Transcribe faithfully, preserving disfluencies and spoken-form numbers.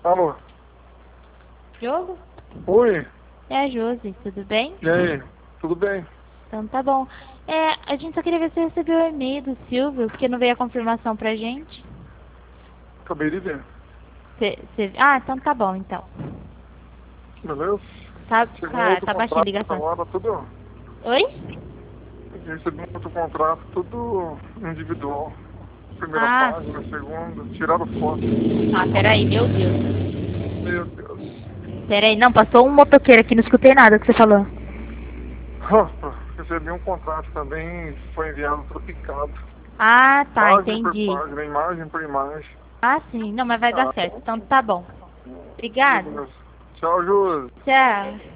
Alô? Jogo? Oi? É a Josi, tudo bem? E aí? Tudo bem? Então tá bom. É, a gente só queria ver se você recebeu o e-mail do Silvio, porque não veio a confirmação pra gente. Acabei de ver. Cê, cê... Ah, então tá bom, então. Beleza? Tá, Chegou um tá, outro tá baixinha a contrato ligação. agora, tudo. Oi? Recebi um outro contrato, tudo individual. Primeira Ah, página, segunda, tiraram foto. ah, peraí, meu Deus. Meu Deus. Peraí, não, passou um motoqueiro aqui, não escutei nada que você falou. Nossa, recebi um contrato também, foi enviado triplicado. Ah, tá, Página por entendi. página, imagem por imagem. Ah, sim, não, mas vai dar Ah, certo, então tá bom. Obrigada. beleza. Tchau, Júlio. Tchau.